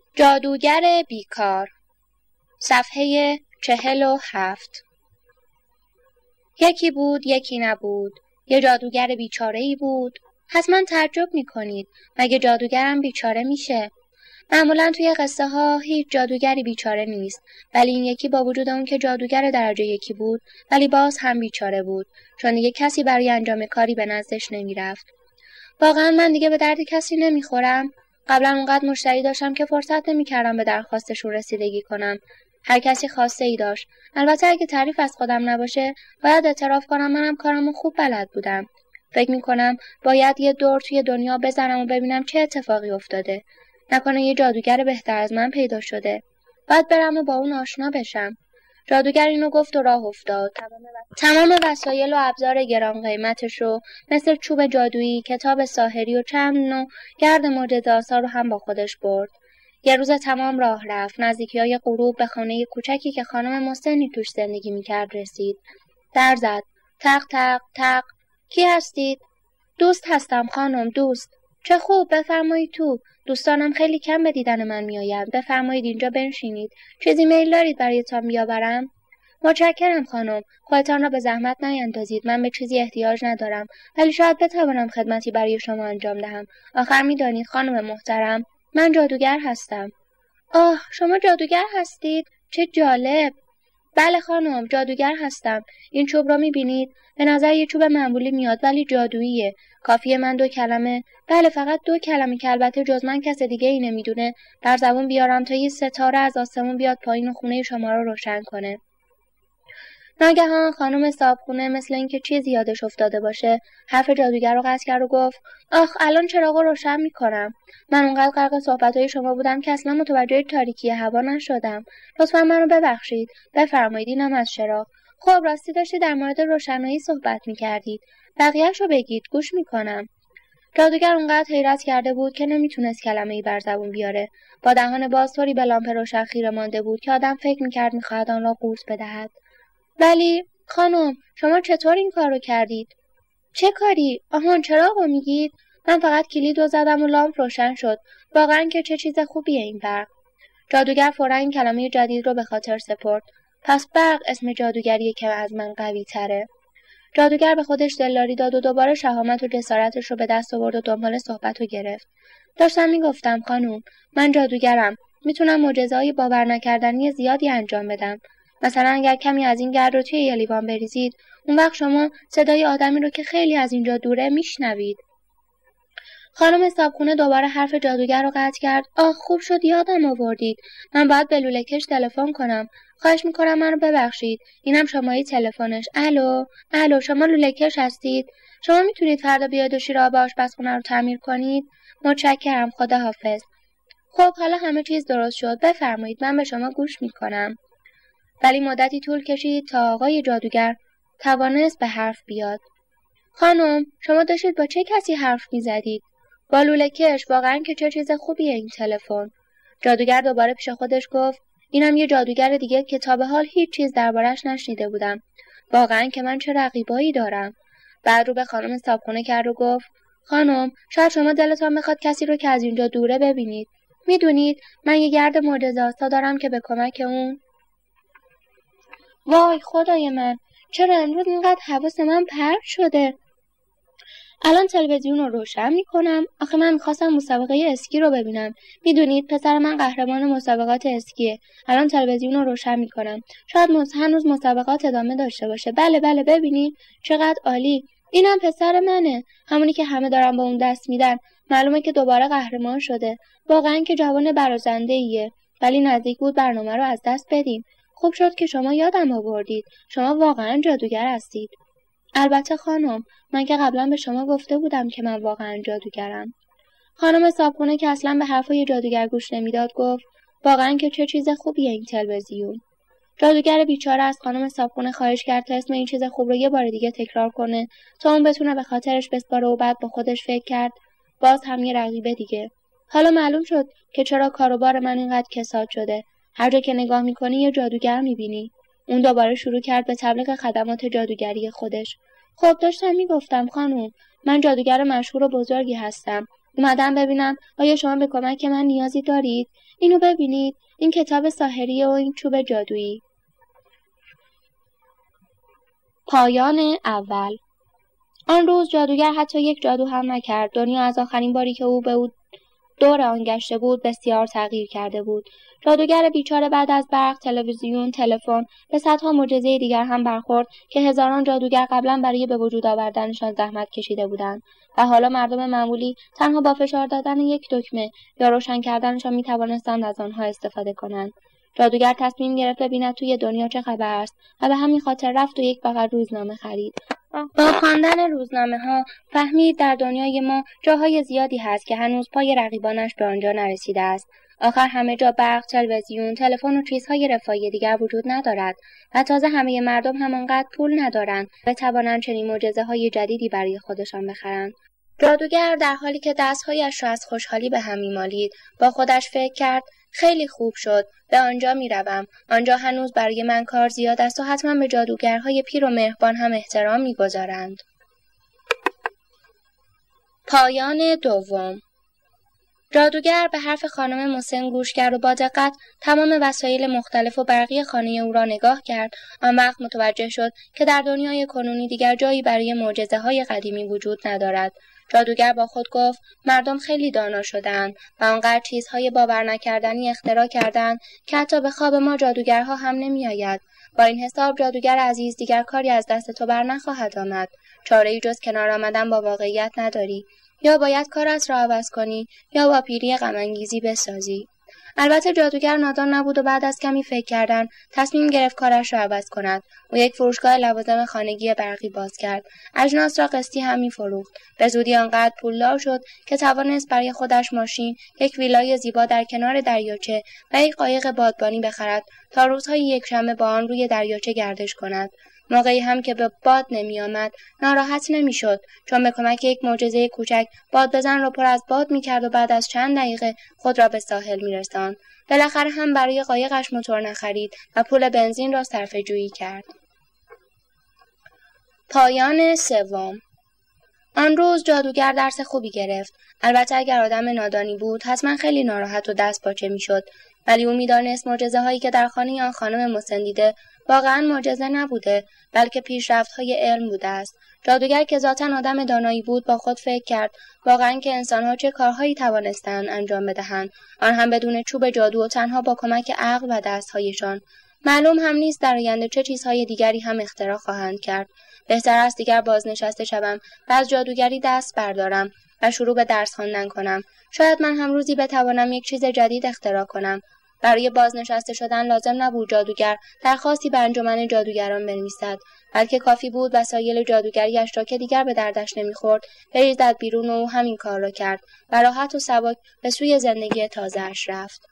جادوگر بیکار، صفحه 47. یکی بود یکی نبود، یه جادوگر بیچاره‌ای بود. حتما تعجب می‌کنید، مگه جادوگرم بیچاره میشه؟ معمولاً توی قصه ها هیچ جادوگری بیچاره نیست، ولی این یکی با وجود اون که جادوگر درجه یکی بود، ولی باز هم بیچاره بود، چون دیگه کسی برای انجام کاری به نزدش نمیرفت. واقعاً من دیگه به درد کسی نمیخورم؟ قبلا اونقدر مشتری داشتم که فرصت نمی‌کردم به درخواستشون رسیدگی کنم. هر کسی خواسته ای داشت. البته اگه تعریف از خودم نباشه، باید اعتراف کنم منم کارمو خوب بلد بودم. فکر می‌کنم باید یه دور توی دنیا بزنم و ببینم چه اتفاقی افتاده. نکنه یه جادوگر بهتر از من پیدا شده. باید برم و با اون آشنا بشم. جادوگر اینو گفت و راه افتاد. تمام وسایل و ابزار گران قیمتش رو مثل چوب جادویی، کتاب ساحری و چند نوع گرد معجزه‌آسا رو هم با خودش برد. یه روز تمام راه رفت. نزدیکی‌های غروب به خانه کوچکی که خانم مسنی توش زندگی می‌کرد رسید. در زد. تق تق تق. کی هستید؟ دوست هستم خانم، دوست. چه خوب، بفرمایید تو. دوستانم خیلی کم به دیدن من میآیند. بفرمایید اینجا بنشینید. چیزی میل دارید برایتان بیاورم؟ متشکرم خانم. خودتان را به زحمت نیندازید. من به چیزی احتیاج ندارم، ولی شاید بتوانم خدمتی برای شما انجام دهم. آخر میدانید خانم محترم، من جادوگر هستم. آه، شما جادوگر هستید؟ چه جالب. بله خانم، جادوگر هستم. این چوب را میبینید؟ به نظر یه چوب معمولی میاد، ولی جادوییه. کافیه من 2 کلمه، بله فقط 2 کلمه که البته جز من کس دیگه ای نمیدونه، در زبون بیارم تا یه ستاره از آسمون بیاد پایین و خونه شما رو روشن کنه. ناگهان خانم صاحبخونه مثل اینکه چیزی یادش افتاده باشه، حرف جادوگر رو قطع کرد و گفت: آخ، الان چراغ رو روشن میکنم. من اونقدر غرق صحبت‌های شما بودم که اصلا متوجه تاریکی هوا نشدم. لطفاً منو ببخشید. بفرمایید، اینم از چراغ. خب راستی داشتی در مورد روشنایی صحبت میکردید. بقیه‌شو بگید، گوش میکنم. جادوگر اونقدر حیرت کرده بود که نمیتونست کلمه‌ای بر زبون بیاره. با دهان باز طوری به لامپ روشن خیره مانده بود که آدم فکر میکرد میخواهد آن را قورت بدهد. ولی خانم، شما چطور این کار رو کردید؟ چه کاری؟ آهان، چراغو میگید؟ من فقط کلید رو زدم و لامپ روشن شد. واقعا که چه چیز خوبیه این برق. جادوگر فوراً این کلمه جدید رو به خاطر سپرد. پس برق اسم جادوگریه که از من قوی تره. جادوگر به خودش دلداری داد و دوباره شهامت و جسارتش رو به دست آورد و دنبال صحبت رو گرفت. داشتم میگفتم خانم، من جادوگرم. میتونم معجزه‌های باور نکردنی زیادی انجام بدم. مثلا اگر کمی از این گرد رو توی یه لیوان بریزید، اون وقت شما صدای آدمی رو که خیلی از اینجا دوره میشنوید. خانم صاحبخونه دوباره حرف جادوگر رو قطع کرد. آخ، خوب شد یادم آوردید. من باید به لوله‌کش تلفن کنم. خواهش میکنم منو ببخشید. اینم شماره تلفنش. الو، شما لوله‌کش هستید؟ شما میتونید فردا بیاید و شیر آب آشپزخونه رو تعمیر کنید؟ متشکرم، خداحافظ. خب حالا همه چیز درست شد. بفرمایید، من به شما گوش میکنم. ولی مدتی طول کشید تا آقای جادوگر توانست به حرف بیاد. خانم، شما داشتید با چه کسی حرف میزدید؟ با لوله‌کش. واقعا که چه چیز خوبیه این تلفن. جادوگر دوباره پیش خودش گفت: اینم یه جادوگر دیگه که تا به حال هیچ چیز دربارش نشنیده بودم. واقعا که من چه رقیبایی دارم. بعد رو به خانم صاحبخونه کرد و گفت: خانم، شاید شما دلتان بخواد کسی رو که از اینجا دوره ببینید. میدونید من یه گرد معجزه‌آسا دارم که به کمک اون. وای خدای من، چرا امروز اینقدر حواس من پرت شده؟ الان تلویزیون رو روشن میکنم. آخه من میخواستم مسابقه اسکی رو ببینم. میدونید پسر من قهرمان مسابقات اسکیه. الان تلویزیون رو روشن میکنم. شاید هنوز مسابقات ادامه داشته باشه. بله ببینید چقدر عالی. اینم پسر منه، همونی که همه دارن با اون دست میدن. معلومه که دوباره قهرمان شده. واقعا که جوان برازنده‌ایه، ولی نزدیک بود برنامه رو از دست بدیم. خوب شد که شما یادم آوردید. شما واقعا جادوگر هستید. البته خانم، من که قبلا به شما گفته بودم که من واقعا جادوگرم. خانم صاحبخونه که اصلا به حرفای جادوگر گوش نمیداد گفت: واقعا که چه چیز خوبیه این تلویزیون. جادوگر بیچاره از خانم صاحبخونه خواهش کرد تا اسم این چیز خوب رو یه بار دیگه تکرار کنه تا اون بتونه به خاطرش بسپاره و بعد با خودش فکر کرد: باز هم یه رقیبه دیگه. حالا معلوم شد که چرا کاروبار من اینقدر کساد شده. هر جا که نگاه میکنی یه جادوگر میبینی. اون دوباره شروع کرد به تبلیغ خدمات جادوگری خودش. خب داشتم میگفتم خانم، من جادوگر مشهور و بزرگی هستم. اومدم ببینم آیا شما به کمک من نیازی دارید؟ اینو ببینید، این کتاب ساحری و این چوب جادویی. پایان اول. آن روز جادوگر حتی یک جادو هم نکرد. دنیا از آخرین باری که او به دور آن گشته بود بسیار تغییر کرده بود. جادوگر بیچاره بعد از برق، تلویزیون، تلفن به صدها معجزه دیگر هم برخورد که هزاران جادوگر قبلا برای به وجود آوردنشان زحمت کشیده بودند و حالا مردم معمولی تنها با فشار دادن یک دکمه یا روشن کردنشان میتوانستند از آنها استفاده کنند. جادوگر تصمیم گرفت ببیند توی دنیا چه خبر است و به همین خاطر رفت و یک بغل روزنامه خرید. با خواندن روزنامه‌ها فهمید در دنیای ما جاهای زیادی هست که هنوز پای رقیبانش به آنجا نرسیده است. آخر همه جا برق، تلویزیون، تلفن و چیزهای رفاهی دیگر وجود ندارد و تازه همه مردم همانقدر پول ندارند بتوانند چنین معجزه‌های جدیدی برای خودشان بخرند. جادوگر در حالی که دستهایش را از خوشحالی به هم می‌مالید با خودش فکر کرد خیلی خوب شد، به آنجا میروم. آنجا هنوز برای من کار زیاد است و حتما به جادوگرهای پیر و مهربان هم احترام می‌گذارند. پایان دوم. جادوگر به حرف خانم مسن گوش کرد و با دقت تمام وسایل مختلف و برقی خانه او را نگاه کرد. آن وقت متوجه شد که در دنیای کنونی دیگر جایی برای معجزه‌های قدیمی وجود ندارد. جادوگر با خود گفت مردم خیلی دانا شدند و آنقدر چیزهای باور نکردنی اختراع کردند که حتی به خواب ما جادوگرها هم نمی‌آید. با این حساب جادوگر عزیز دیگر کاری از دست تو بر نخواهد آمد. چاره‌ای جز کنار آمدن با واقعیت نداری. یا باید کارت را عوض کنی یا با پیری غم‌انگیزی بسازی. البته جادوگر نادان نبود و بعد از کمی فکر کردن تصمیم گرفت کارش را عوض کند و یک فروشگاه لوازم خانگی برقی باز کرد. اجناس را قسطی هم می‌فروخت. به زودی آنقدر پولدار شد که توانست برای خودش ماشین، یک ویلای زیبا در کنار دریاچه و یک قایق بادبانی بخرد تا روزهای یکشنبه با آن روی دریاچه گردش کند. موقعی هم که به باد نمی آمد ناراحت نمی شد چون به کمک یک معجزه کوچک باد بزن را پر از باد می کرد و بعد از چند دقیقه خود را به ساحل می رساند. بالاخره هم برای قایقش موتور نخرید و پول بنزین را صرفه جویی کرد. پایان سوم. آن روز جادوگر درس خوبی گرفت. البته اگر آدم نادانی بود حتما خیلی ناراحت و دست پاچه می شد. ولی او می‌دانست معجزه‌هایی که در خانه آن خانم مسن دیده واقعاً معجزه نبوده بلکه پیشرفت‌های علم بوده است. جادوگر که ذاتاً آدم دانایی بود با خود فکر کرد واقعاً که انسان‌ها چه کارهایی توانستند انجام بدهند، آن هم بدون چوب جادو و تنها با کمک عقل و دست‌هایشان. معلوم هم نیست در آینده چه چیزهای دیگری هم اختراع خواهند کرد. بهتر است دیگر بازنشسته شوم و از جادوگری دست بردارم و شروع به درس خواندن کنم. شاید من هم روزی بتوانم یک چیز جدید اختراع کنم. برای بازنشسته شدن لازم نبود جادوگر درخواستی به انجمن جادوگران بنویسد، بلکه کافی بود وسایل جادوگریش را که دیگر به دردش نمیخورد بریزد بیرون و او همین کار را کرد و راحت و سبک به سوی زندگی تازه‌اش رفت.